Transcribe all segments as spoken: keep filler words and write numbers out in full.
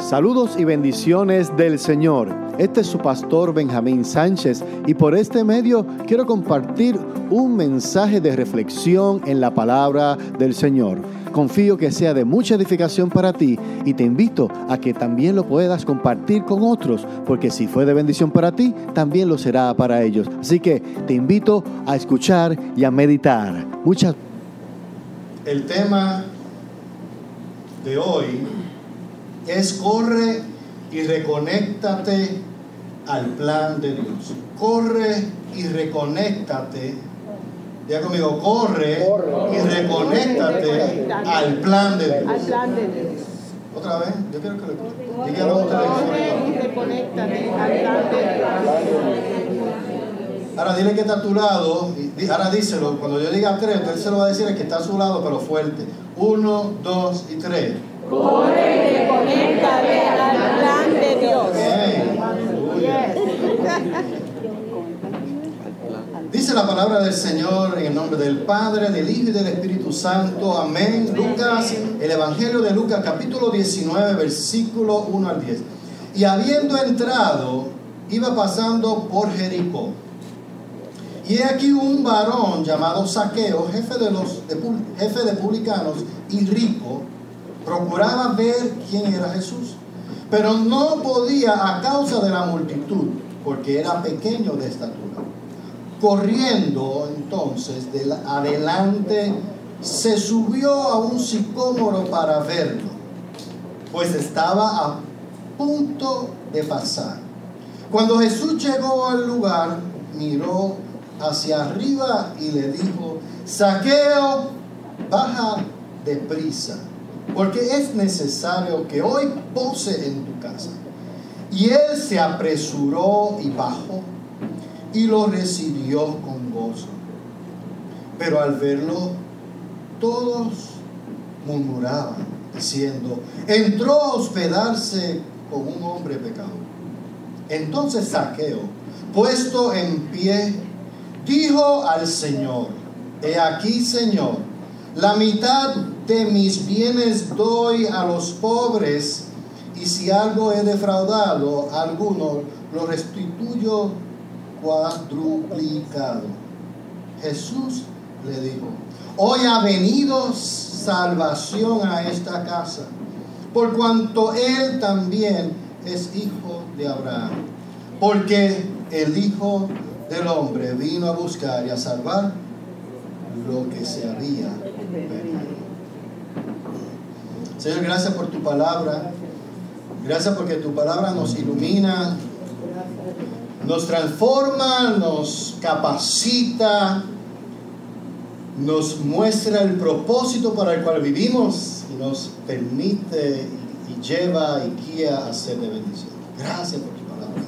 Saludos y bendiciones del Señor. Este es su pastor Benjamín Sánchez y por este medio quiero compartir un mensaje de reflexión en la palabra del Señor. Confío que sea de mucha edificación para ti y te invito a que también lo puedas compartir con otros, porque si fue de bendición para ti, también lo será para ellos. Así que te invito a escuchar y a meditar. Muchas El tema de hoy es corre y reconéctate al plan de Dios. Corre y reconéctate. Diga conmigo, corre, corre y reconéctate al plan de Dios. Al plan de Dios. Otra vez, yo quiero que le diga Corre y reconéctate al plan de Dios. Ahora dile que está a tu lado, ahora díselo, cuando yo diga tres, él se lo va a decir el que está a su lado, pero fuerte. Uno, dos y tres. Corre y reconéctate al plan de Dios. Dice la palabra del Señor en el nombre del Padre, del Hijo y del Espíritu Santo. Amén. Lucas, el Evangelio de Lucas, capítulo diecinueve, versículo uno al diez. Y habiendo entrado, iba pasando por Jericó. Y he aquí un varón llamado Zaqueo, jefe de los de, jefe de publicanos y rico, procuraba ver quién era Jesús, pero no podía a causa de la multitud, porque era pequeño de estatura. Corriendo entonces de la, adelante, se subió a un sicómoro para verlo, pues estaba a punto de pasar. Cuando Jesús llegó al lugar, miró hacia arriba y le dijo: Zaqueo, baja deprisa, porque es necesario que hoy pose en tu casa. Y él se apresuró y bajó y lo recibió con gozo. Pero al verlo, todos murmuraban, diciendo: entró a hospedarse con un hombre pecador. Entonces Zaqueo, puesto en pie, dijo al Señor: he aquí, Señor, la mitad de mis bienes doy a los pobres, y si algo he defraudado a alguno, lo restituyo cuadruplicado. Jesús le dijo: hoy ha venido salvación a esta casa, por cuanto él también es hijo de Abraham, porque el Hijo del Hombre vino a buscar y a salvar lo que se había perdido. Señor, gracias por tu palabra. Gracias porque tu palabra nos ilumina, nos transforma, nos capacita, nos muestra el propósito para el cual vivimos y nos permite y lleva y guía a ser de bendición. Gracias por tu palabra.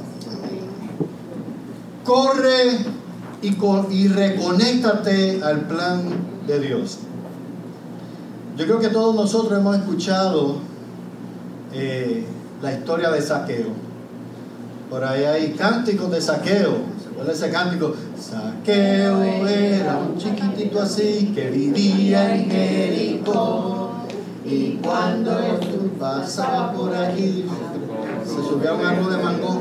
Corre y, con, y reconéctate al plan de Dios. Yo creo que todos nosotros hemos escuchado eh, la historia de Zaqueo. Por ahí hay cánticos de Zaqueo. ¿Se acuerdan de ese cántico? Zaqueo era un chiquitito así que vivía en Jericó, y cuando Jesús pasaba por allí se subía a un árbol de mango.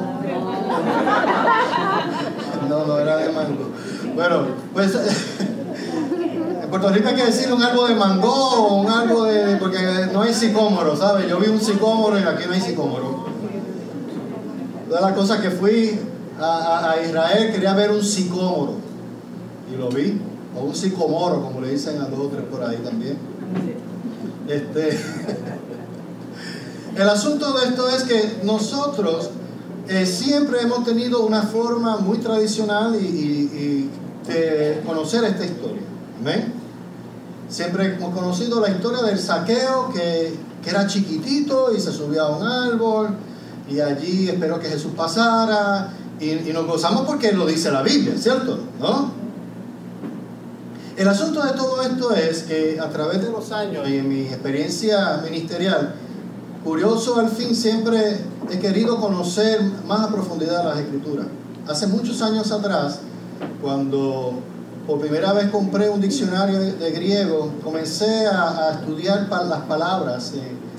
No, no era de mango. Bueno, pues en Puerto Rico hay que decir un árbol de mango o un árbol de... porque no hay sicómoro, ¿sabes? Yo vi un sicómoro y aquí no hay sicómoro. Una de las cosas que fui a, a, a Israel, quería ver un sicómoro y lo vi, o un sicomoro, como le dicen a dos o tres por ahí también. Este, el asunto de esto es que nosotros eh, siempre hemos tenido una forma muy tradicional y, y, y de conocer esta historia. ¿Amén? Siempre hemos conocido la historia del Zaqueo, que, que era chiquitito y se subía a un árbol y allí esperó que Jesús pasara y, y nos gozamos porque lo dice la Biblia, ¿cierto? ¿No? El asunto de todo esto es que a través de los años y en mi experiencia ministerial, curioso al fin, siempre he querido conocer más a profundidad las Escrituras. Hace muchos años atrás, cuando por primera vez compré un diccionario de, de griego, comencé a, a estudiar pa, las palabras. Eh,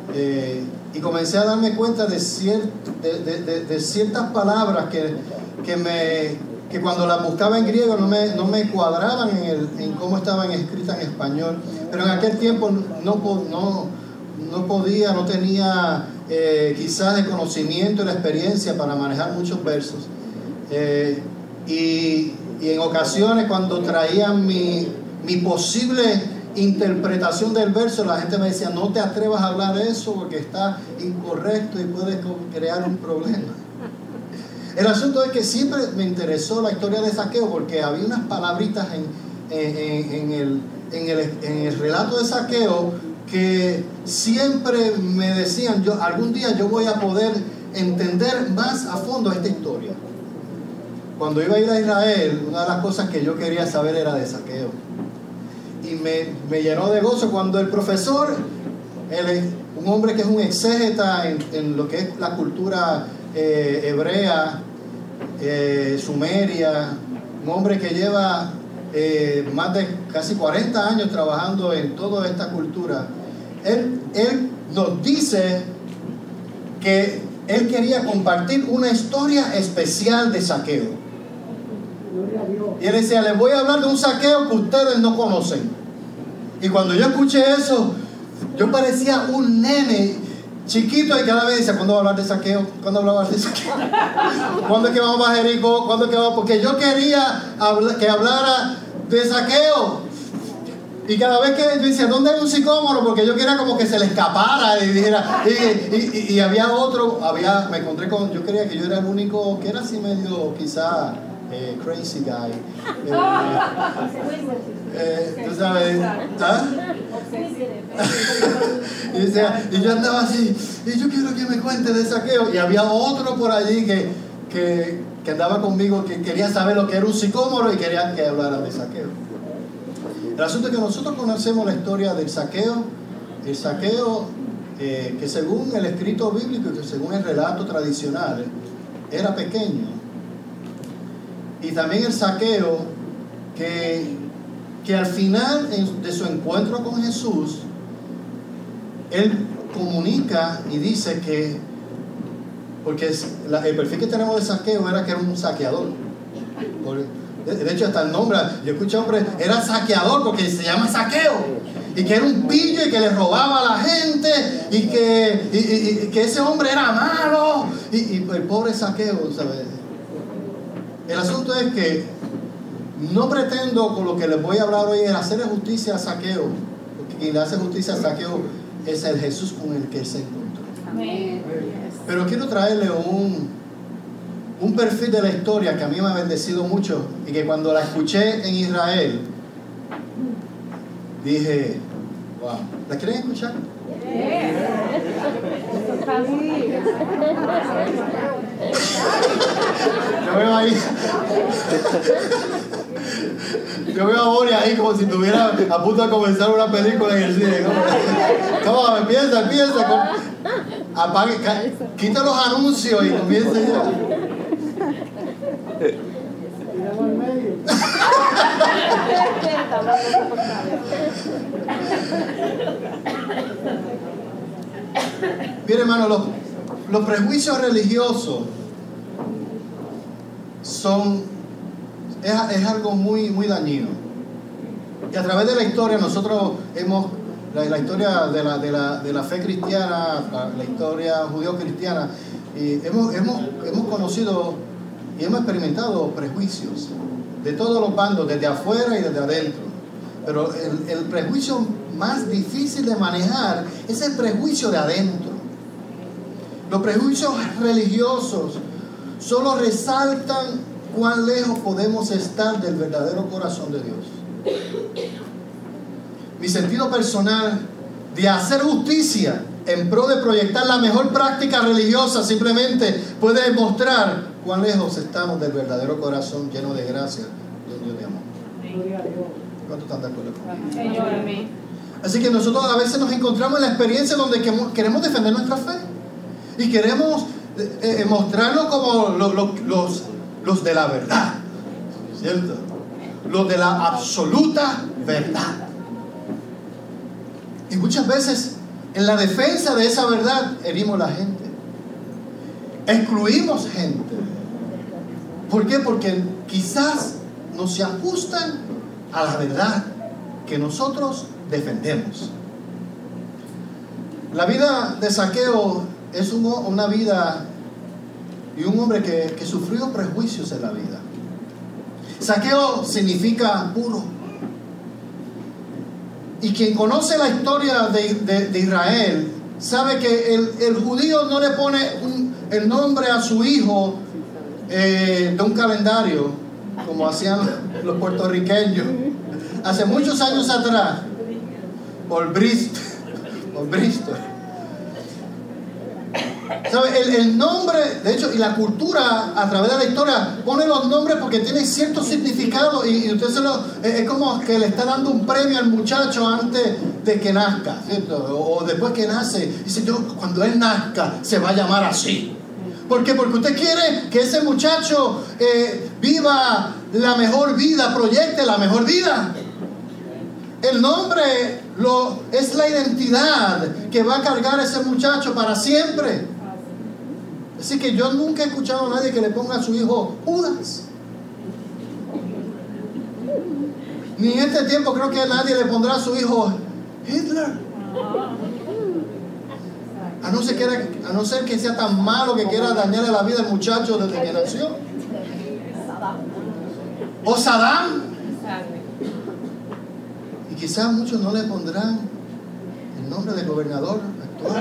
eh, y comencé a darme cuenta de, cier- de, de, de, de ciertas palabras que, que, me, que cuando las buscaba en griego no me, no me cuadraban en, el, en cómo estaban escritas en español. Pero en aquel tiempo no, no, no podía, no tenía eh, quizás el conocimiento y la experiencia para manejar muchos versos. Eh, y, y en ocasiones cuando traían mi, mi posible interpretación del verso, la gente me decía: no te atrevas a hablar eso porque está incorrecto y puede crear un problema. El asunto es que siempre me interesó la historia de Zaqueo porque había unas palabritas en, en, en, el, en, el, en el relato de Zaqueo que siempre me decían: yo algún día yo voy a poder entender más a fondo esta historia. Cuando iba a ir a Israel, una de las cosas que yo quería saber era de Zaqueo. Y me, me llenó de gozo cuando el profesor, él, un hombre que es un exégeta en, en lo que es la cultura eh, hebrea, eh, sumeria, un hombre que lleva eh, más de casi cuarenta años trabajando en toda esta cultura, él, él nos dice que él quería compartir una historia especial de Zaqueo. Y él decía: les voy a hablar de un Zaqueo que ustedes no conocen. Y cuando yo escuché eso, yo parecía un nene chiquito y cada vez decía: ¿cuándo va a hablar de Zaqueo? ¿Cuándo hablaba de Zaqueo? ¿Cuándo es que vamos a Jericó? ¿Cuándo es que vamos? Porque yo quería habla, que hablara de Zaqueo. Y cada vez que yo decía: ¿dónde hay un sicómoro? Porque yo quería como que se le escapara y dijera, y, y, y, y había otro, había, me encontré con, yo creía que yo era el único que era así medio quizá eh, crazy guy. Eh, eh, tú sabes, ¿ah? y, decía, y yo andaba así, y yo quiero que me cuente de Zaqueo. Y había otro por allí que, que, que andaba conmigo que quería saber lo que era un sicómoro y quería que hablara de Zaqueo. El asunto es que nosotros conocemos la historia del Zaqueo, el Zaqueo eh, que según el escrito bíblico y que según el relato tradicional era pequeño, y también el Zaqueo que, que al final de su encuentro con Jesús, él comunica y dice que, porque el perfil que tenemos de Zaqueo era que era un saqueador. Por, De hecho, hasta el nombre, yo escuché hombre, era saqueador porque se llama Zaqueo. Y que era un pillo y que le robaba a la gente. Y que, y, y, y que ese hombre era malo. Y, y el pobre Zaqueo, ¿sabes? El asunto es que no pretendo con lo que les voy a hablar hoy es hacerle justicia a Zaqueo. Porque quien le hace justicia a Zaqueo es el Jesús con el que él se encontró. Amén. Pero quiero traerle un... un perfil de la historia que a mí me ha bendecido mucho y que cuando la escuché en Israel dije: wow, ¿la quieren escuchar? Yo veo ahí yo veo a Boria ahí como si estuviera a punto de comenzar una película en el cine. ¿Cómo? Empieza, empieza con... Apague, quita los anuncios y comienza ya. Mire, hermano, los, los prejuicios religiosos son es, es algo muy, muy dañino. Y a través de la historia nosotros hemos la, la historia de la, de, la, de la fe cristiana, la, la historia judío-cristiana, y hemos, hemos, hemos conocido y hemos experimentado prejuicios de todos los bandos, desde afuera y desde adentro. Pero el, el prejuicio más difícil de manejar es el prejuicio de adentro. Los prejuicios religiosos solo resaltan cuán lejos podemos estar del verdadero corazón de Dios. Mi sentido personal de hacer justicia en pro de proyectar la mejor práctica religiosa simplemente puede demostrar cuán lejos estamos del verdadero corazón lleno de gracia de un Dios de amor. ¿Cuántos están de acuerdo conmigo? Así que nosotros a veces nos encontramos en la experiencia donde queremos defender nuestra fe y queremos eh, mostrarnos como los, los, los, los de la verdad, ¿cierto? Los de la absoluta verdad. Y muchas veces en la defensa de esa verdad, herimos a la gente. Excluimos gente. ¿Por qué? Porque quizás no se ajustan a la verdad que nosotros defendemos. La vida de Zaqueo es un, una vida y un hombre que, que sufrió prejuicios en la vida. Zaqueo significa puro. Y quien conoce la historia de, de, de Israel sabe que el, el judío no le pone un, el nombre a su hijo eh, de un calendario como hacían los puertorriqueños hace muchos años atrás por Bristol, por Bristol. ¿Sabe? El, el nombre, de hecho, y la cultura a través de la historia pone los nombres porque tienen cierto significado y, y usted se lo, es como que le está dando un premio al muchacho antes de que nazca, ¿cierto? O, o después que nace, dice yo, cuando él nazca se va a llamar así. ¿Por qué? Porque usted quiere que ese muchacho eh, viva la mejor vida, proyecte la mejor vida. El nombre lo, es la identidad que va a cargar a ese muchacho para siempre. Así que yo nunca he escuchado a nadie que le ponga a su hijo Judas. Ni en este tiempo creo que nadie le pondrá a su hijo Hitler. A no ser que, a no ser que sea tan malo que quiera dañarle la vida al muchacho desde que nació. O Saddam. Y quizás muchos no le pondrán el nombre del gobernador actual.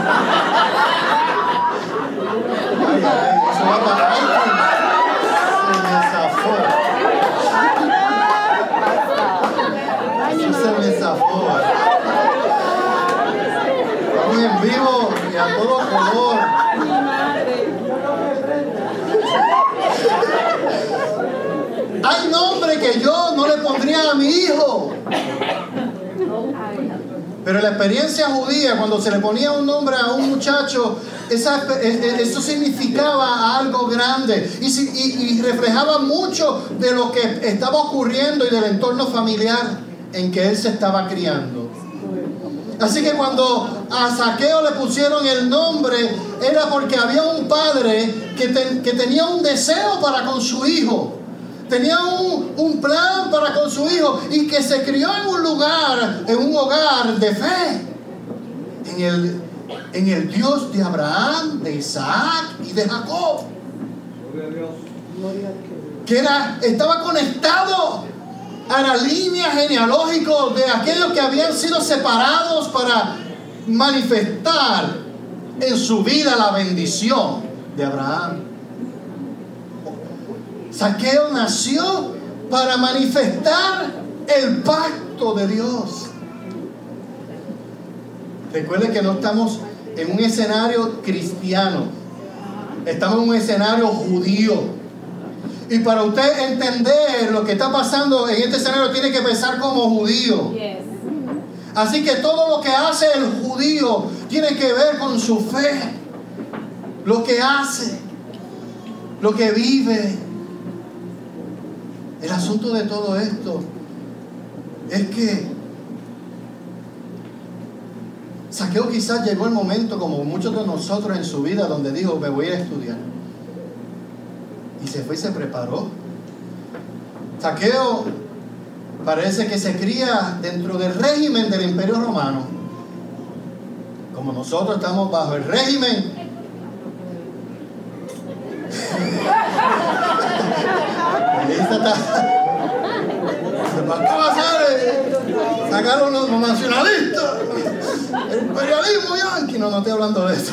Ay, ay, eso va para alguien. Se me zafó. Eso se me zafó. Estamos en vivo y a todo color. Hay nombre que yo no le pondría a mi hijo. Pero la experiencia judía, cuando se le ponía un nombre a un muchacho, esa, eso significaba algo grande y, y, y reflejaba mucho de lo que estaba ocurriendo y del entorno familiar en que él se estaba criando. Así que cuando a Zaqueo le pusieron el nombre, era porque había un padre que, te, que tenía un deseo para con su hijo. Tenía un, un plan para con su hijo y que se crió en un lugar, en un hogar de fe, en el, en el Dios de Abraham, de Isaac y de Jacob, que era, estaba conectado a la línea genealógica de aquellos que habían sido separados para manifestar en su vida la bendición de Abraham. Zaqueo nació para manifestar el pacto de Dios. Recuerde que no estamos en un escenario cristiano, estamos en un escenario judío. Y para usted entender lo que está pasando en este escenario, tiene que pensar como judío. Así que todo lo que hace el judío tiene que ver con su fe, lo que hace, lo que vive. El asunto de todo esto es que Zaqueo quizás llegó el momento, como muchos de nosotros en su vida, donde dijo, me voy a estudiar. Y se fue y se preparó. Zaqueo parece que se cría dentro del régimen del Imperio Romano. Como nosotros estamos bajo el régimen. ¿Qué va a hacer? Sacaron los nacionalistas, el imperialismo yanqui. No, no estoy hablando de eso.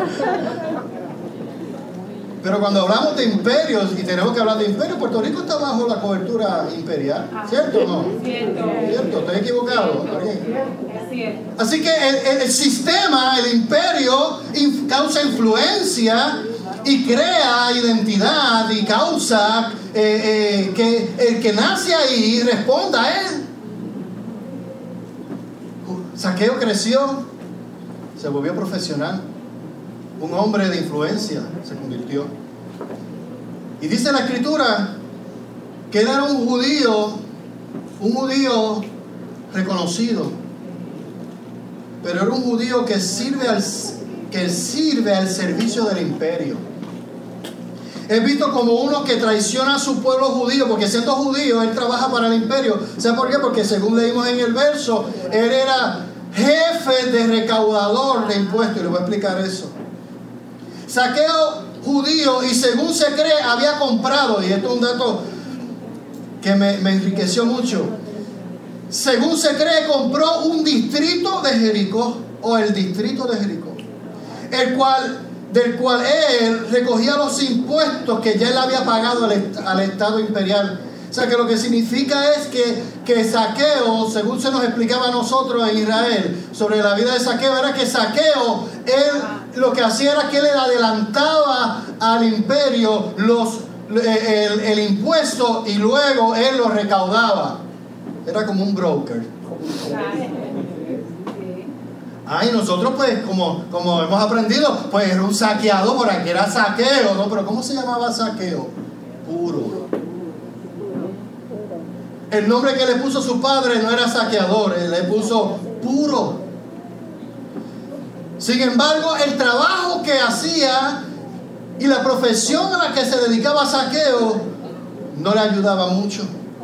Pero cuando hablamos de imperios, y tenemos que hablar de imperios, Puerto Rico está bajo la cobertura imperial, ¿cierto o no? Cierto. ¿Cierto? ¿Estoy equivocado? Así que el, el sistema, el imperio, inf- causa influencia y crea identidad y causa eh, eh, que el que nace ahí responda a él. Zaqueo creció, se volvió profesional, un hombre de influencia se convirtió. Y dice la escritura que él era un judío, un judío reconocido. pero era un judío que sirve al, que sirve al servicio del imperio. Es visto como uno que traiciona a su pueblo judío, porque siendo judío, él trabaja para el imperio. ¿Sabe por qué? Porque según leímos en el verso, él era jefe de recaudador de impuestos. Y le voy a explicar eso. Zaqueo, judío, y según se cree, había comprado, y esto es un dato que me, me enriqueció mucho. Según se cree, compró un distrito de Jericó, o el distrito de Jericó, el cual... del cual él recogía los impuestos que ya él había pagado al, est- al Estado imperial. O sea que lo que significa es que, que Zaqueo, según se nos explicaba a nosotros en Israel sobre la vida de Zaqueo, era que Zaqueo, él lo que hacía era que él le adelantaba al imperio los, el, el impuesto y luego él lo recaudaba. Era como un broker. Ay, nosotros pues, como, como hemos aprendido, pues era un saqueador, por aquí era Zaqueo, ¿no? Pero ¿cómo se llamaba Zaqueo? Puro. El nombre que le puso su padre no era saqueador, él le puso puro. Sin embargo, el trabajo que hacía y la profesión a la que se dedicaba Zaqueo no le ayudaba mucho.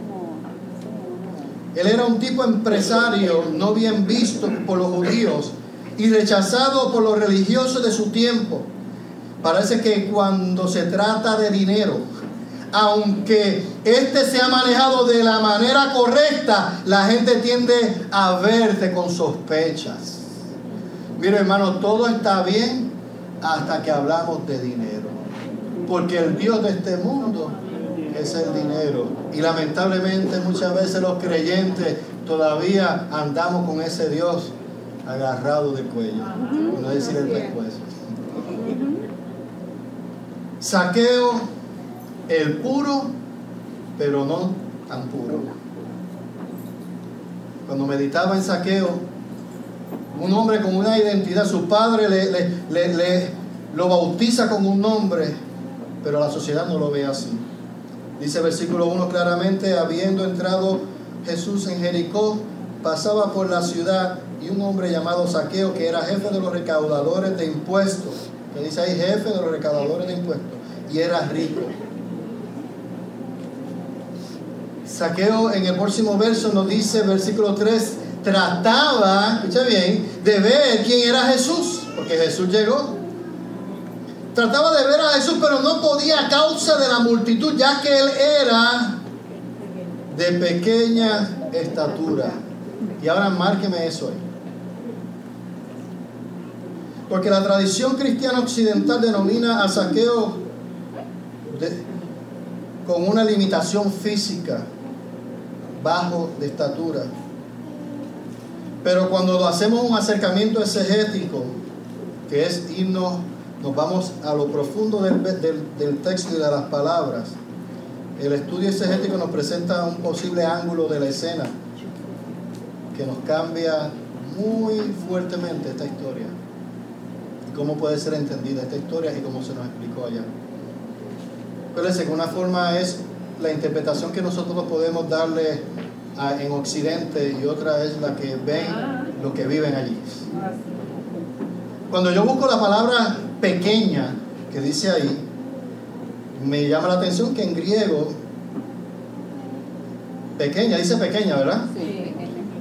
Él era un tipo empresario no bien visto por los judíos y rechazado por los religiosos de su tiempo. Parece que cuando se trata de dinero, aunque este sea manejado de la manera correcta, la gente tiende a verte con sospechas. Mira, hermano, todo está bien hasta que hablamos de dinero, porque el Dios de este mundo es el dinero. Y lamentablemente muchas veces los creyentes todavía andamos con ese Dios agarrado de cuello, por no decir el pescuezo. Zaqueo, el puro, pero no tan puro. Cuando meditaba en Zaqueo, un hombre con una identidad, su padre le, le, le, le lo bautiza con un nombre, pero la sociedad no lo ve así. Dice versículo uno claramente: habiendo entrado Jesús en Jericó, pasaba por la ciudad, y un hombre llamado Zaqueo, que era jefe de los recaudadores de impuestos, que dice ahí jefe de los recaudadores de impuestos, y era rico. Zaqueo en el próximo verso nos dice, versículo tres, trataba, escucha bien, de ver quién era Jesús, porque Jesús llegó. Trataba de ver a Jesús, pero no podía a causa de la multitud, ya que él era de pequeña estatura. Y ahora márqueme eso ahí. Porque la tradición cristiana occidental denomina a Zaqueo de, con una limitación física, bajo de estatura. Pero cuando hacemos un acercamiento exegético, que es irnos, nos vamos a lo profundo del, del, del texto y de las palabras, el estudio exegético nos presenta un posible ángulo de la escena que nos cambia muy fuertemente esta historia y cómo puede ser entendida esta historia y cómo se nos explicó allá. Fíjense que una forma es la interpretación que nosotros podemos darle a, en Occidente, y otra es la que ven los que viven allí. Cuando yo busco la palabra pequeña que dice ahí, me llama la atención que en griego, pequeña, dice pequeña, ¿verdad? Sí.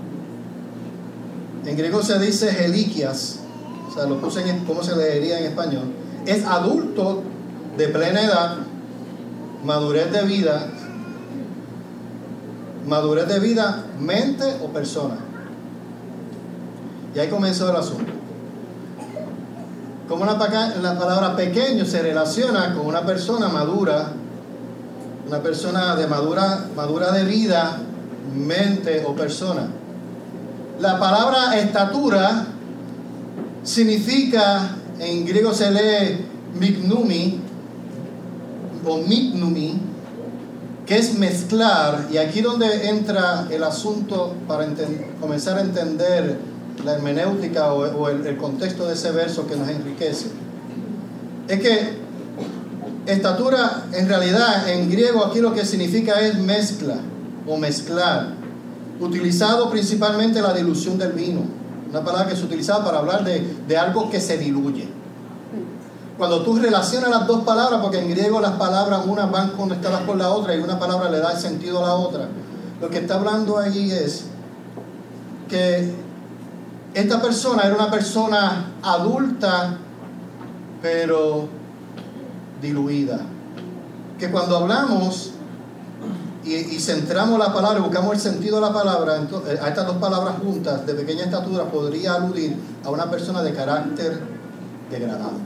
En griego se dice helikias, o sea, lo puse en cómo se leería en español. Es adulto de plena edad, madurez de vida, madurez de vida, mente o persona. Y ahí comenzó el asunto. Como la, la palabra pequeño se relaciona con una persona madura, una persona de madura, madura de vida, mente o persona. La palabra estatura significa, en griego se lee mignumi o mignumi, que es mezclar, y aquí donde entra el asunto para comenzar a entender la hermenéutica o, o el, el contexto de ese verso que nos enriquece. Es que estatura en realidad en griego aquí lo que significa es mezcla o mezclar, utilizado principalmente la dilución del vino. Una palabra que se utilizaba para hablar de, de algo que se diluye. Cuando tú relacionas las dos palabras, porque en griego las palabras unas van conectadas con la otra y una palabra le da el sentido a la otra, lo que está hablando allí es que esta persona era una persona adulta, pero diluida. Que cuando hablamos y, y centramos la palabra y buscamos el sentido de la palabra, entonces, a estas dos palabras juntas, de pequeña estatura, podría aludir a una persona de carácter degradado.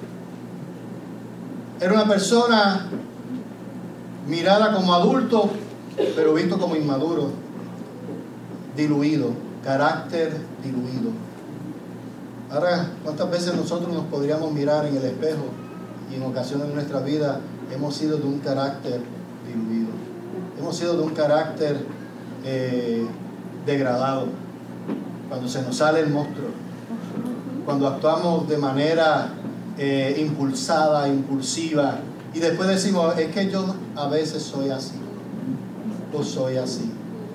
Era una persona mirada como adulto, pero visto como inmaduro, diluido, carácter diluido. Ahora, ¿cuántas veces nosotros nos podríamos mirar en el espejo y en ocasiones de nuestra vida hemos sido de un carácter diluido? Hemos sido de un carácter eh, degradado. Cuando se nos sale el monstruo, cuando actuamos de manera eh, impulsada, impulsiva, y después decimos, es que yo a veces soy así, o soy así.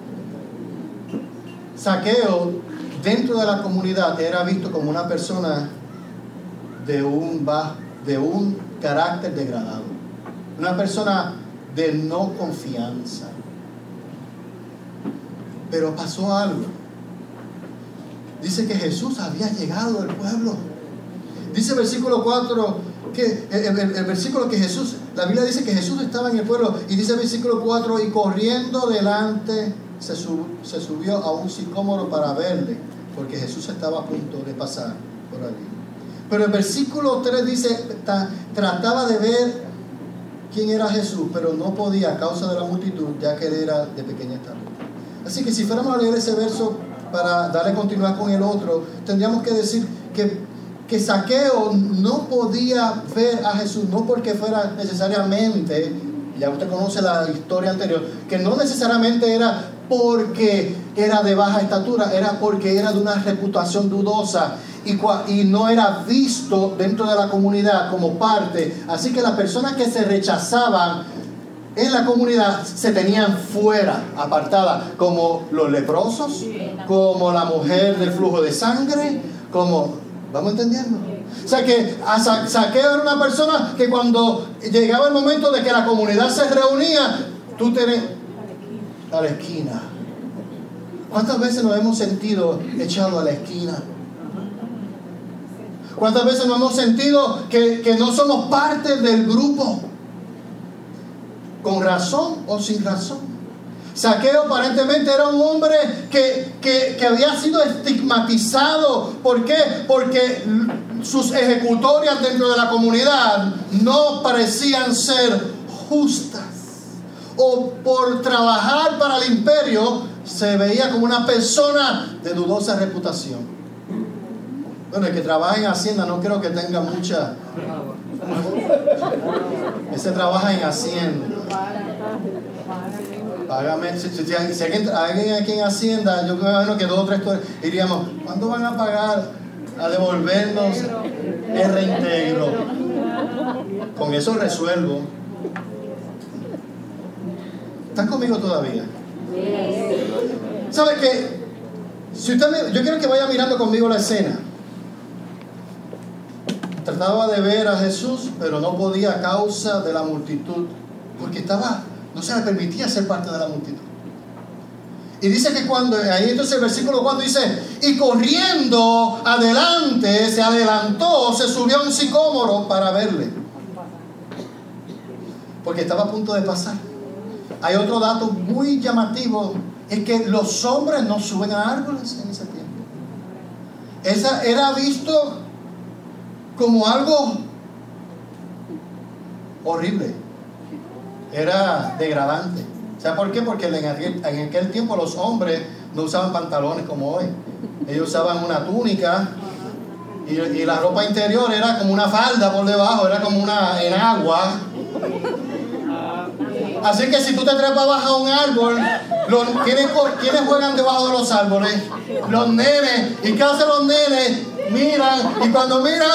Zaqueo, dentro de la comunidad, era visto como una persona de un, de un carácter degradado, una persona de no confianza. Pero pasó algo. Dice que Jesús había llegado al pueblo. Dice el versículo cuatro, que el, el, el versículo que Jesús, la Biblia dice que Jesús estaba en el pueblo, y dice el versículo cuatro, y corriendo delante se, sub, se subió a un sicómoro para verle, porque Jesús estaba a punto de pasar por allí. Pero el versículo tres dice, ta, trataba de ver quién era Jesús, pero no podía a causa de la multitud, ya que él era de pequeña estatura. Así que si fuéramos a leer ese verso para darle continuidad con el otro, tendríamos que decir que, que Zaqueo no podía ver a Jesús, no porque fuera necesariamente, ya usted conoce la historia anterior, que no necesariamente era porque era de baja estatura, era porque era de una reputación dudosa y, y no era visto dentro de la comunidad como parte. Así que las personas que se rechazaban en la comunidad se tenían fuera, apartadas, como los leprosos, como la mujer del flujo de sangre, como, ¿vamos entendiendo? O sea que Zaqueo era una persona que cuando llegaba el momento de que la comunidad se reunía, tú tenés a la esquina. ¿Cuántas veces nos hemos sentido echados a la esquina? ¿Cuántas veces nos hemos sentido que, que no somos parte del grupo? ¿Con razón o sin razón? Zaqueo aparentemente era un hombre que, que, que había sido estigmatizado. ¿Por qué? Porque sus ejecutorias dentro de la comunidad no parecían ser justas. O por trabajar para el imperio se veía como una persona de dudosa reputación. Bueno, el que trabaja en Hacienda no creo que tenga mucha... Ese trabaja en Hacienda. Págame. Si, si, si alguien, alguien aquí en Hacienda, yo me imagino que dos o tres diríamos, ¿cuándo van a pagar a devolvernos el reintegro? Con eso resuelvo. ¿Están conmigo todavía? ¿Sabe qué? Si usted me, yo quiero que vaya mirando conmigo la escena. Trataba de ver a Jesús, pero no podía a causa de la multitud, porque estaba, no se le permitía ser parte de la multitud. Y dice que cuando, ahí entonces el versículo cuatro dice, y corriendo adelante, se adelantó, se subió a un sicómoro para verle, porque estaba a punto de pasar. Hay otro dato muy llamativo, es que los hombres no suben a árboles en ese tiempo. Esa era visto como algo horrible, era degradante. ¿Sabe por qué? Porque en aquel, en aquel tiempo los hombres no usaban pantalones como hoy. Ellos usaban una túnica y, y la ropa interior era como una falda por debajo, era como una enagua. Así que si tú te trepas a un árbol, los, ¿quiénes, ¿quiénes juegan debajo de los árboles? Los nenes. ¿Y qué hacen los nenes? Miran, y cuando miran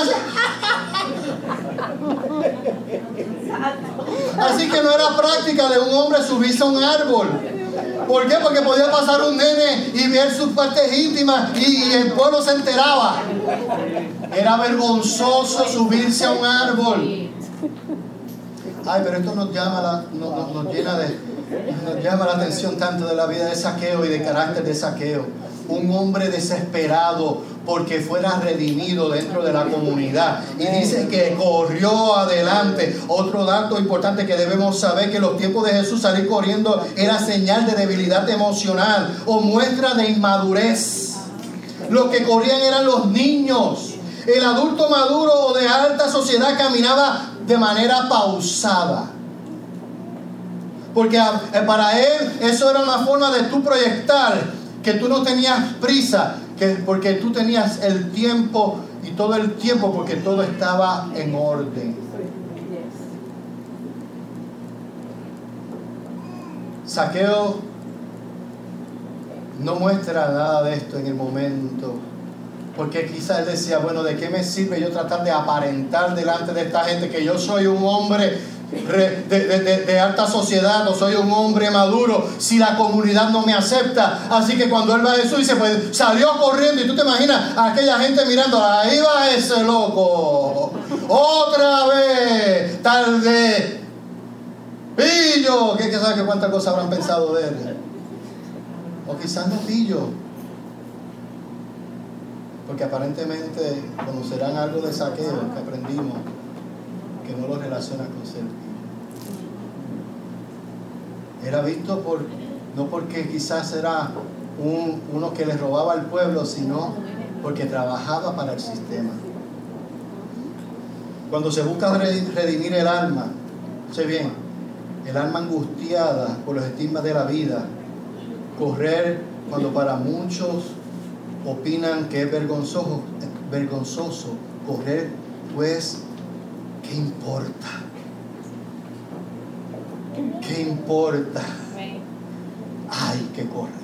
así que no era práctica de un hombre subirse a un árbol. ¿Por qué? Porque podía pasar un nene y ver sus partes íntimas y, y el pueblo se enteraba. Era vergonzoso subirse a un árbol. Ay, pero esto nos llama la, nos, nos llena de, nos llama la atención tanto de la vida de Zaqueo y de carácter de Zaqueo. Un hombre desesperado porque fuera redimido dentro de la comunidad. Y dice que corrió adelante. Otro dato importante que debemos saber, que en los tiempos de Jesús salir corriendo era señal de debilidad emocional o muestra de inmadurez. Los que corrían eran los niños. El adulto maduro o de alta sociedad caminaba de manera pausada. Porque para él eso era una forma de tú proyectar que tú no tenías prisa, que porque tú tenías el tiempo y todo el tiempo porque todo estaba en orden. Zaqueo no muestra nada de esto en el momento, porque quizás él decía, bueno, ¿de qué me sirve yo tratar de aparentar delante de esta gente que yo soy un hombre de, de, de, de alta sociedad, o soy un hombre maduro, si la comunidad no me acepta? Así que cuando él va a Jesús, dice, pues salió corriendo, y tú te imaginas a aquella gente mirando, ahí va ese loco, otra vez, tal vez, pillo, que sabe que cuántas cosas habrán pensado de él, o quizás no pillo, porque aparentemente conocerán algo de Zaqueo que aprendimos, que no lo relaciona con ser pillo. Era visto por, no porque quizás era un, uno que le robaba al pueblo, sino porque trabajaba para el sistema. Cuando se busca redimir el alma, sé bien, el alma angustiada por los estigmas de la vida, correr cuando para muchos opinan que es vergonzoso, vergonzoso correr, pues, ¿qué importa? ¿Qué importa? Hay que correr.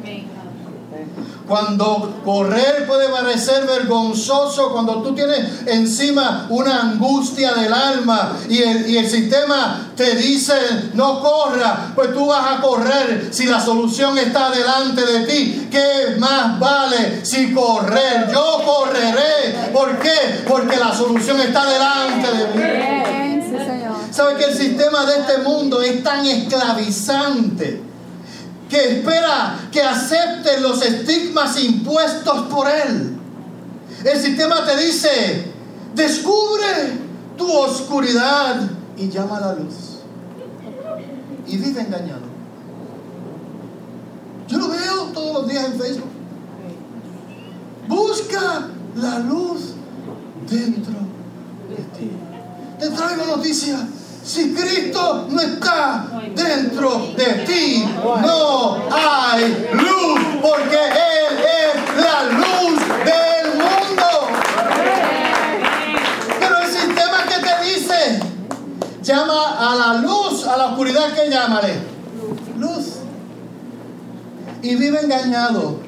Cuando correr puede parecer vergonzoso, cuando tú tienes encima una angustia del alma y el, y el sistema te dice no corra, pues tú vas a correr si la solución está delante de ti. ¿Qué más vale si correr? Yo correré. ¿Por qué? Porque la solución está delante de mí. ¿Sabe que el sistema de este mundo es tan esclavizante que espera que aceptes los estigmas impuestos por él? El sistema te dice, descubre tu oscuridad y llama a la luz. Y vive engañado. Yo lo veo todos los días en Facebook. Busca la luz dentro de ti. Te traigo noticias. Si Cristo no está dentro de ti, no hay luz, porque Él es la luz del mundo. Pero el sistema que te dice, llama a la luz, a la oscuridad, ¿qué llámale? Luz. Y vive engañado.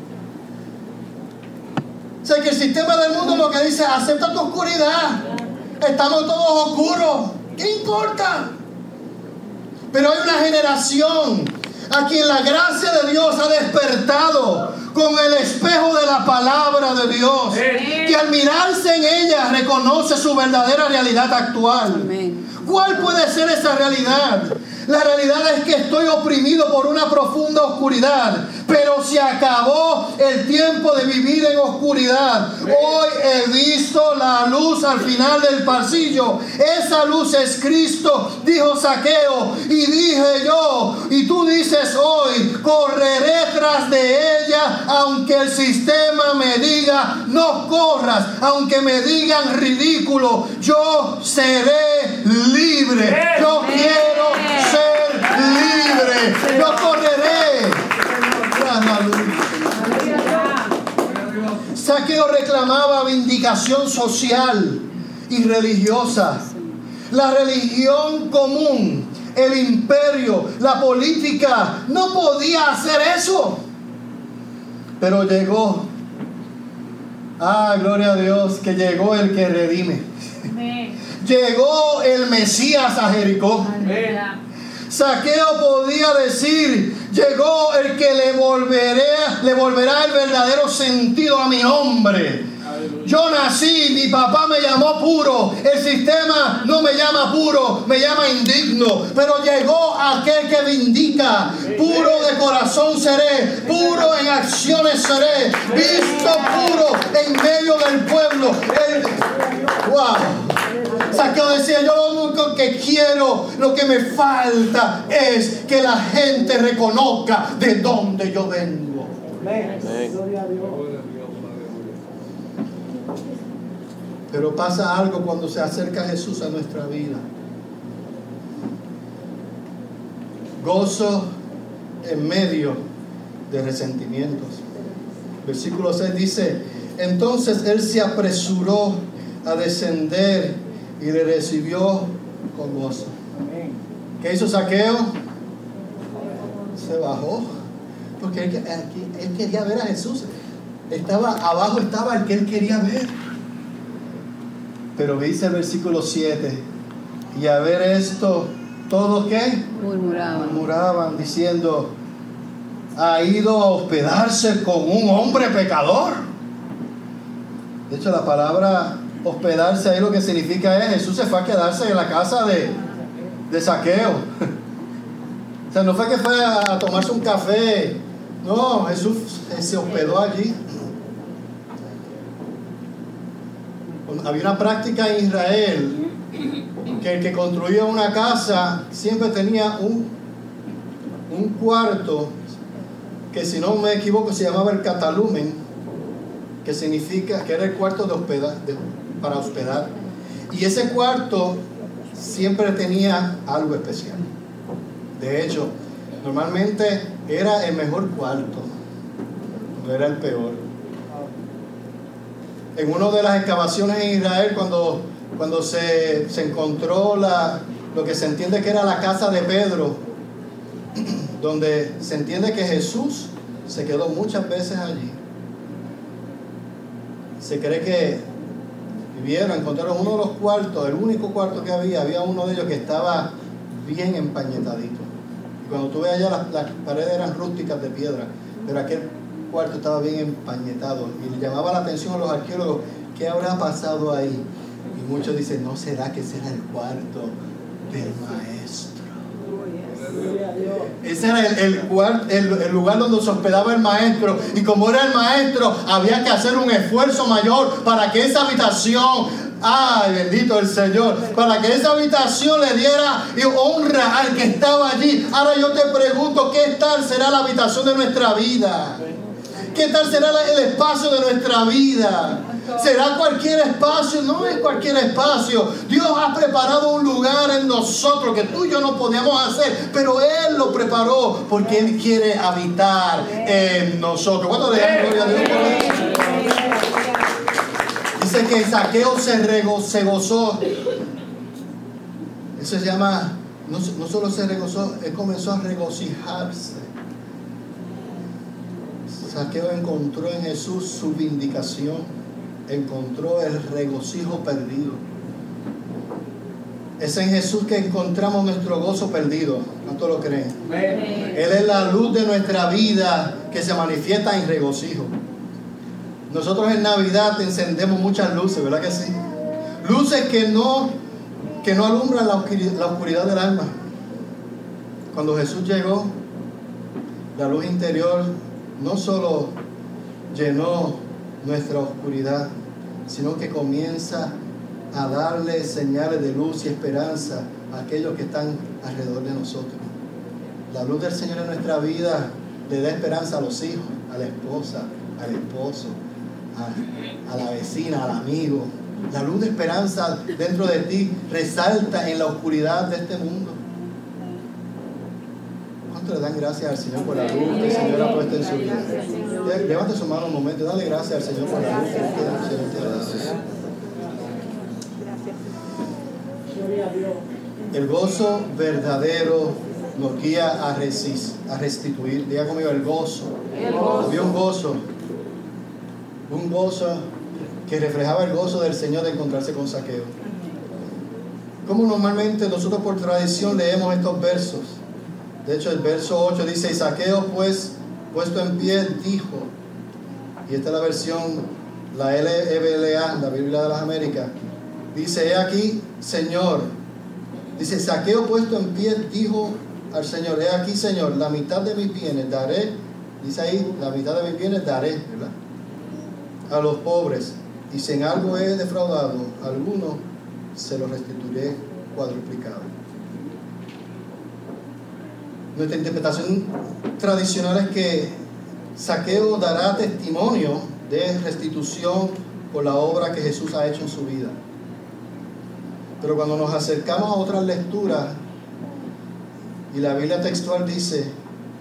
O sea que el sistema del mundo lo que dice, acepta tu oscuridad. Estamos todos oscuros. ¿Qué importa? Pero hay una generación a quien la gracia de Dios ha despertado con el espejo de la palabra de Dios, que al mirarse en ella reconoce su verdadera realidad actual. Amén. ¿Cuál puede ser esa realidad? La realidad es que estoy oprimido por una profunda oscuridad, pero se acabó el tiempo de vivir en oscuridad. Hoy he visto la luz al final del pasillo. Esa luz es Cristo, dijo Zaqueo, y dije yo, y tú dices hoy, correré tras de ella, aunque el sistema me diga no corras, aunque me digan ridículo, yo seré libre. Yo quiero ser libre. Yo correré tras la luz. Zaqueo reclamaba vindicación social y religiosa. La religión común, el imperio, la política no podía hacer eso. Pero llegó, ah, gloria a Dios, que llegó el que redime. Amén. Llegó el Mesías a Jericó. Amén. Zaqueo podía decir: llegó el que le volverá, le volverá el verdadero sentido a mi nombre. Yo nací, mi papá me llamó puro, el sistema no me llama puro, me llama indigno, pero llegó aquel que vindica. Puro de corazón seré, puro en acciones seré, visto puro en medio del pueblo. El, wow. Zaqueo decía: yo lo único que quiero, lo que me falta es que la gente reconozca de dónde yo vengo. Amén. Gloria a Dios. Pero pasa algo cuando se acerca Jesús a nuestra vida. Gozo en medio de resentimientos. Versículo seis dice: entonces él se apresuró a descender y le recibió con gozo. ¿Qué hizo Zaqueo? Se bajó, porque él, él quería ver a Jesús. Estaba abajo, estaba el que él quería ver. Pero dice el versículo siete: y a ver esto, ¿todos qué? Murmuraban. Murmuraban diciendo: ha ido a hospedarse con un hombre pecador. De hecho, la palabra hospedarse ahí lo que significa es: Jesús se fue a quedarse en la casa de, de Zaqueo. O sea, no fue que fue a tomarse un café. No, Jesús se hospedó allí. Había una práctica en Israel que el que construía una casa siempre tenía un, un cuarto que, si no me equivoco, se llamaba el catalumen, que significa que era el cuarto de hospedar, de, para hospedar. Y ese cuarto siempre tenía algo especial. De hecho, normalmente era el mejor cuarto, no era el peor. En una de las excavaciones en Israel, cuando, cuando se, se encontró la, lo que se entiende que era la casa de Pedro, donde se entiende que Jesús se quedó muchas veces allí. Se cree que vivieron, encontraron uno de los cuartos, el único cuarto que había, había uno de ellos que estaba bien empañetadito. Y cuando tú ves allá, las, las paredes eran rústicas de piedra, pero aquel cuarto estaba bien empañetado, y le llamaba la atención a los arqueólogos: ¿qué habrá pasado ahí? Y muchos dicen: ¿no será que ese era el cuarto del maestro? Ese era el, el, cuart, el, el lugar donde se hospedaba el maestro, y como era el maestro, había que hacer un esfuerzo mayor para que esa habitación, ay, bendito el Señor, para que esa habitación le diera honra al que estaba allí. Ahora yo te pregunto: ¿qué tal será la habitación de nuestra vida? ¿Qué tal será el espacio de nuestra vida? ¿Será cualquier espacio? No es cualquier espacio. Dios ha preparado un lugar en nosotros que tú y yo no podíamos hacer, pero Él lo preparó porque Él quiere habitar en nosotros. ¿Cuánto le dan gloria a Dios por eso? Dice que Zaqueo se, rego, se gozó. Eso se llama, no, no solo se regozó, Él comenzó a regocijarse. Zaqueo encontró en Jesús su vindicación, encontró el regocijo perdido. Es en Jesús que encontramos nuestro gozo perdido. ¿Cuánto lo creen? Amén. Él es la luz de nuestra vida que se manifiesta en regocijo. Nosotros en Navidad encendemos muchas luces, ¿verdad que sí? Luces que no, que no alumbran la oscuridad, la oscuridad del alma. Cuando Jesús llegó, la luz interior no solo llenó nuestra oscuridad, sino que comienza a darle señales de luz y esperanza a aquellos que están alrededor de nosotros. La luz del Señor en nuestra vida le da esperanza a los hijos, a la esposa, al esposo, a, a la vecina, al amigo. La luz de esperanza dentro de ti resalta en la oscuridad de este mundo. ¿Cuánto le dan gracias al Señor por la luz que el Señor ha puesto en su vida? Levante su mano un momento, dale gracias al Señor por la luz que el Señor te da. El gozo verdadero nos guía a, resist, a restituir. Diga conmigo: el gozo. El gozo. Había un gozo, un gozo que reflejaba el gozo del Señor de encontrarse con Zaqueo. Como normalmente nosotros por tradición leemos estos versos, De hecho, el verso ocho dice: y Zaqueo, pues, puesto en pie, dijo, y esta es la versión, la L E B A, la Biblia de las Américas, dice: he aquí, Señor, dice, Zaqueo puesto en pie, dijo al Señor: he aquí, Señor, la mitad de mis bienes daré, dice ahí, la mitad de mis bienes daré, ¿verdad?, a los pobres, y si en algo he defraudado a alguno, se lo restituiré cuadruplicado. Nuestra interpretación tradicional es que Zaqueo dará testimonio de restitución por la obra que Jesús ha hecho en su vida. Pero cuando nos acercamos a otras lecturas, y la Biblia textual dice: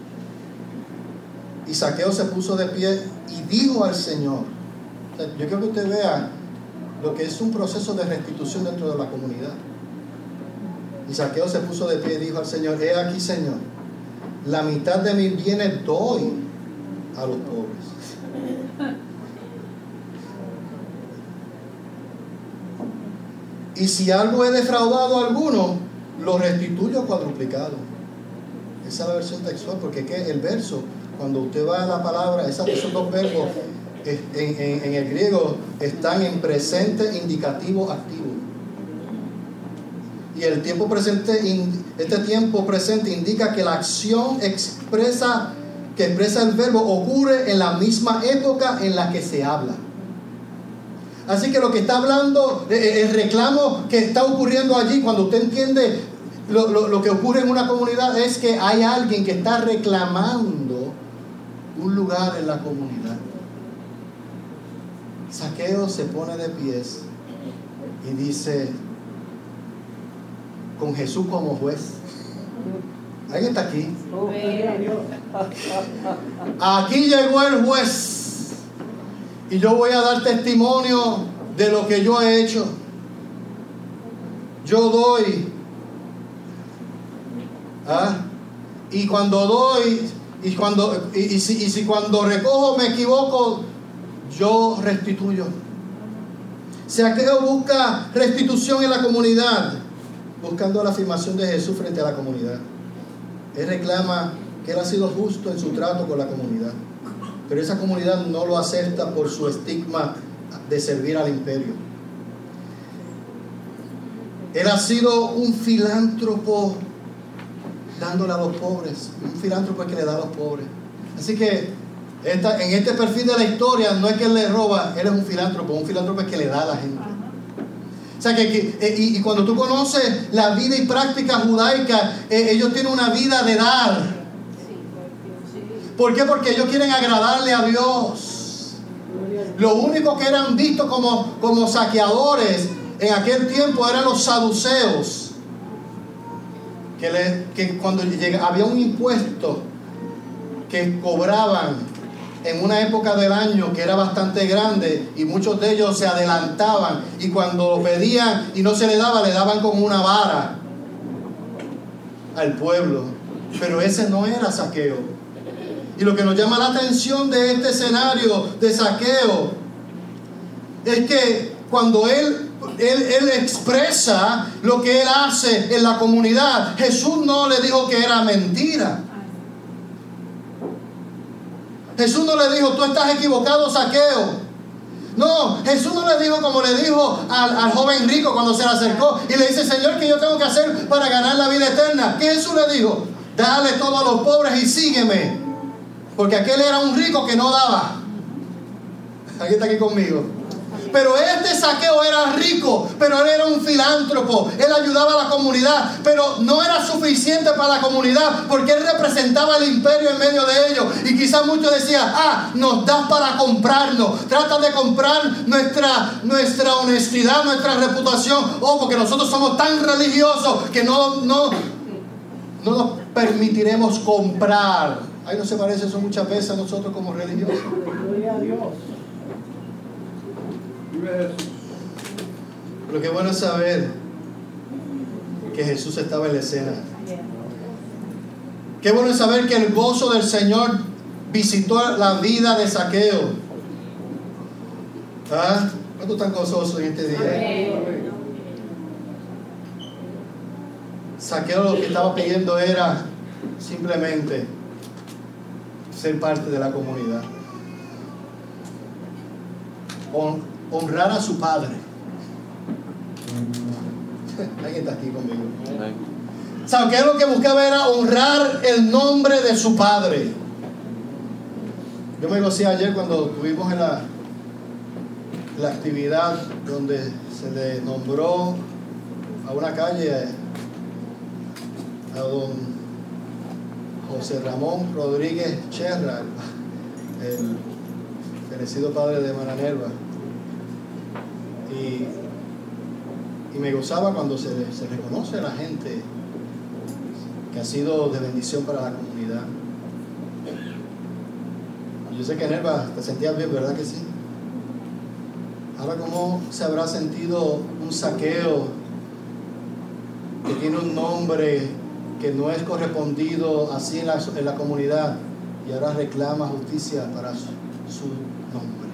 y Zaqueo se puso de pie y dijo al Señor. O sea, yo quiero que usted vea lo que es un proceso de restitución dentro de la comunidad. Y Zaqueo se puso de pie y dijo al Señor: he aquí, Señor, la mitad de mis bienes doy a los pobres. Y si algo he defraudado a alguno, lo restituyo cuadruplicado. Esa es la versión textual, porque ¿qué? El verso, cuando usted va a la palabra, esos dos verbos en, en, en el griego están en presente indicativo activo. Y el tiempo presente, este tiempo presente indica que la acción expresa, que expresa el verbo ocurre en la misma época en la que se habla. Así que lo que está hablando, el reclamo que está ocurriendo allí, cuando usted entiende lo, lo, lo que ocurre en una comunidad, es que hay alguien que está reclamando un lugar en la comunidad. Zaqueo se pone de pies y dice, con Jesús como juez. ¿Alguien está aquí? Aquí llegó el juez y yo voy a dar testimonio de lo que yo he hecho. Yo doy. ¿Ah? Y cuando doy y cuando y, y, si, y si cuando recojo me equivoco, yo restituyo. Zaqueo busca restitución en la comunidad, buscando la afirmación de Jesús frente a la comunidad. Él reclama que él ha sido justo en su trato con la comunidad, pero esa comunidad no lo acepta por su estigma de servir al imperio. Él ha sido un filántropo dándole a los pobres, un filántropo que le da a los pobres. Así que esta, en este perfil de la historia no es que él le roba, él es un filántropo. Un filántropo es que le da a la gente. O sea que, que y, y cuando tú conoces la vida y práctica judaica, eh, ellos tienen una vida de dar. ¿Por qué? Porque ellos quieren agradarle a Dios. Lo único que eran vistos como, como saqueadores en aquel tiempo eran los saduceos. Que, le, que cuando llega, había un impuesto que cobraban en una época del año que era bastante grande, y muchos de ellos se adelantaban, y cuando lo pedían y no se le daba, le daban con una vara al pueblo. Pero ese no era Zaqueo. Y lo que nos llama la atención de este escenario de Zaqueo es que cuando él Él, él expresa lo que él hace en la comunidad, Jesús no le dijo que era mentira. Jesús no le dijo, tú estás equivocado, Zaqueo. No, Jesús no le dijo como le dijo al, al joven rico cuando se le acercó y le dice, Señor, ¿qué yo tengo que hacer para ganar la vida eterna? ¿Qué Jesús le dijo? Dale todo a los pobres y sígueme. Porque aquel era un rico que no daba. Aquí está aquí conmigo. Pero este Zaqueo era rico, pero él era un filántropo. Él ayudaba a la comunidad, pero no era suficiente para la comunidad, porque él representaba el imperio en medio de ellos. Y quizás muchos decían, ah, nos das para comprarnos. Tratan de comprar nuestra, nuestra honestidad, nuestra reputación. Oh, porque nosotros somos tan religiosos que no, no, no nos permitiremos comprar. Ahí no se parece eso muchas veces a nosotros como religiosos. Gloria a Dios. Pero qué bueno es saber que Jesús estaba en la escena. Qué bueno es saber que el gozo del Señor visitó la vida de Zaqueo. ¿Ah? ¿Cuántos están gozosos en este día? Zaqueo lo que estaba pidiendo era simplemente ser parte de la comunidad. Hon- honrar a su padre. Alguien está aquí conmigo. ¿Saben qué es lo que buscaba? Era honrar el nombre de su padre. Yo me gocé ayer cuando estuvimos en la, la actividad donde se le nombró a una calle a don José Ramón Rodríguez Cherra, el fenecido padre de Mananerva. Y, y me gozaba cuando se, se reconoce a la gente que ha sido de bendición para la comunidad. Yo sé que Nerva te sentías bien, ¿verdad que sí? Ahora, ¿cómo se habrá sentido un Zaqueo que tiene un nombre que no es correspondido así en la, en la comunidad y ahora reclama justicia para su, su nombre?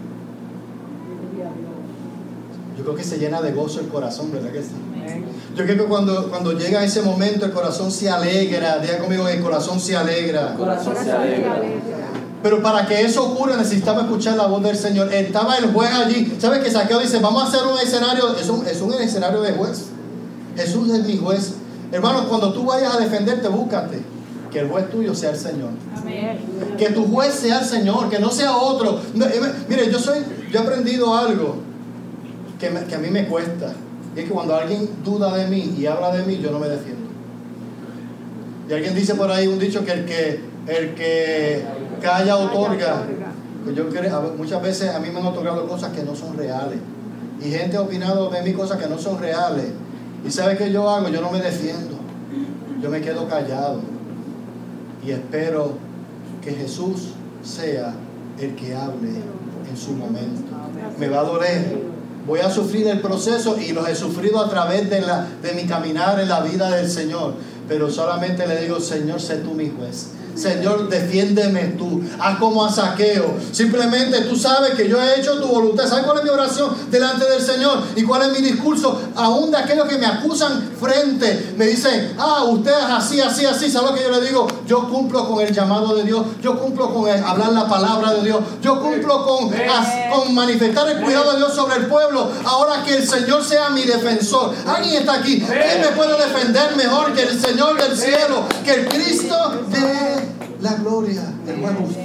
Yo creo que se llena de gozo el corazón, ¿verdad que sí? Yo creo que cuando, cuando llega ese momento el corazón se alegra. Diga conmigo, el corazón se alegra. El corazón se alegra. Pero para que eso ocurra necesitaba escuchar la voz del Señor. Estaba el juez allí. ¿Sabes que Zaqueo dice, vamos a hacer un escenario? Es un, es un escenario de juez. Jesús es mi juez. Hermanos, cuando tú vayas a defenderte, búscate que el juez tuyo sea el Señor. Amén. Que tu juez sea el Señor, que no sea otro. No, eh, mire, yo soy, yo he aprendido algo que, me, que a mí me cuesta. Y es que cuando alguien duda de mí y habla de mí, yo no me defiendo. Y alguien dice por ahí un dicho que el que, el que calla otorga. Pues yo creo, muchas veces a mí me han otorgado cosas que no son reales. Y gente ha opinado de mí cosas que no son reales. ¿Y sabe qué yo hago? Yo no me defiendo. Yo me quedo callado. Y espero que Jesús sea el que hable en su momento. Me va a doler. Voy a sufrir el proceso y lo he sufrido a través de, la, de mi caminar en la vida del Señor. Pero solamente le digo, Señor, sé tú mi juez. Señor, defiéndeme tú. Haz como a Zaqueo. Simplemente tú sabes que yo he hecho tu voluntad. ¿Sabes cuál es mi oración delante del Señor? ¿Y cuál es mi discurso? Aún de aquellos que me acusan frente, me dicen, ah, usted es así, así, así. ¿Sabes lo que yo le digo? Yo cumplo con el llamado de Dios. Yo cumplo con el hablar la palabra de Dios. Yo cumplo con, as, con manifestar el cuidado de Dios sobre el pueblo. Ahora que el Señor sea mi defensor. ¿Alguien está aquí? ¿Quién me puede defender mejor que el Señor del cielo? Que el Cristo de la gloria, el buen justo.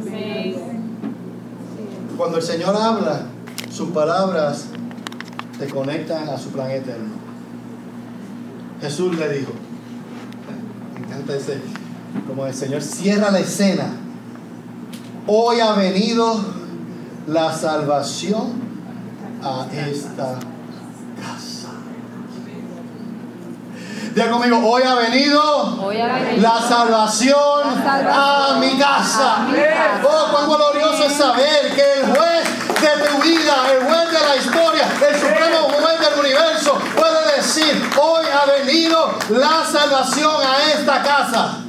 Cuando el Señor habla, sus palabras te conectan a su plan eterno. Jesús le dijo, me encanta ese, como el Señor cierra la escena. Hoy ha venido la salvación a esta casa. Diga conmigo, hoy ha venido, hoy ha venido la, salvación la salvación a mi casa. A mi casa. Oh, cuán glorioso es saber que el juez de tu vida, el juez de la historia, el supremo juez del universo, puede decir, hoy ha venido la salvación a esta casa.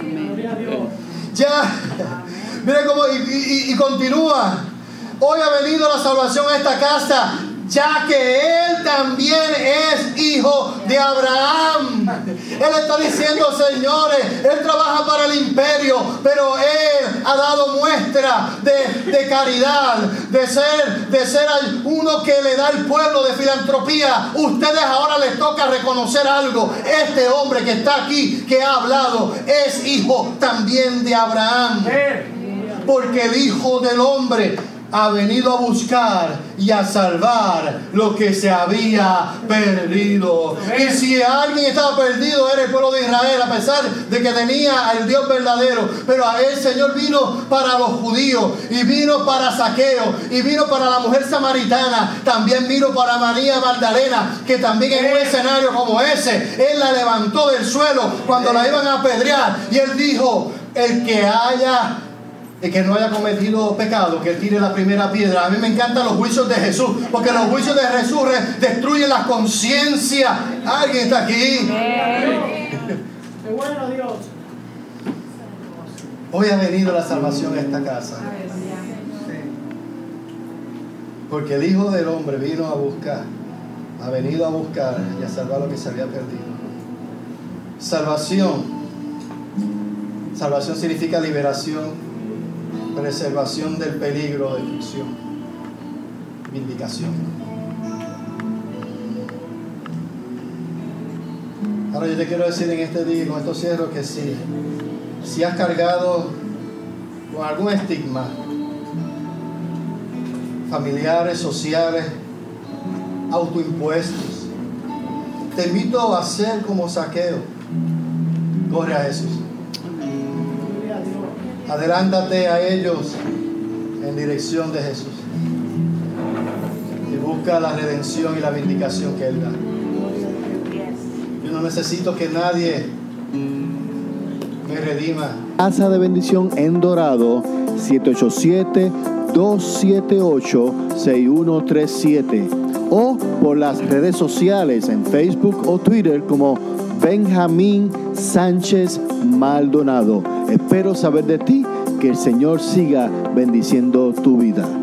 Ya, mire cómo, y, y, y continúa. Hoy ha venido la salvación a esta casa, ya que él también es hijo de Abraham. Él está diciendo, señores, él trabaja para el imperio, pero él ha dado muestra de, de caridad, de ser, de ser uno que le da al pueblo de filantropía. Ustedes ahora les toca reconocer algo. Este hombre que está aquí, que ha hablado, es hijo también de Abraham. Porque el Hijo del Hombre ha venido a buscar y a salvar lo que se había perdido. Y si alguien estaba perdido era el pueblo de Israel, a pesar de que tenía al Dios verdadero. Pero el Señor vino para los judíos, y vino para Zaqueo, y vino para la mujer samaritana. También vino para María Magdalena, que también en un escenario como ese, Él la levantó del suelo cuando la iban a apedrear. Y Él dijo, el que haya... el que no haya cometido pecado, que tire la primera piedra. A mí me encantan los juicios de Jesús, porque los juicios de Jesús destruyen la conciencia. ¿Alguien está aquí? ¡Qué bueno Dios! Hoy ha venido la salvación a esta casa, porque el Hijo del Hombre vino a buscar, ha venido a buscar y a salvar lo que se había perdido. Salvación Salvación significa liberación, preservación del peligro, destrucción, vindicación. Ahora yo te quiero decir en este día, con esto cierro, que si, si has cargado con algún estigma, familiares, sociales, autoimpuestos, te invito a ser como Zaqueo. Corre a Jesús. Adelántate a ellos en dirección de Jesús y busca la redención y la vindicación que Él da. Yo no necesito que nadie me redima. Casa de Bendición en Dorado, siete ocho siete, dos siete ocho, seis uno tres siete, o por las redes sociales en Facebook o Twitter como Benjamín Sánchez Maldonado. Espero saber de ti, que el Señor siga bendiciendo tu vida.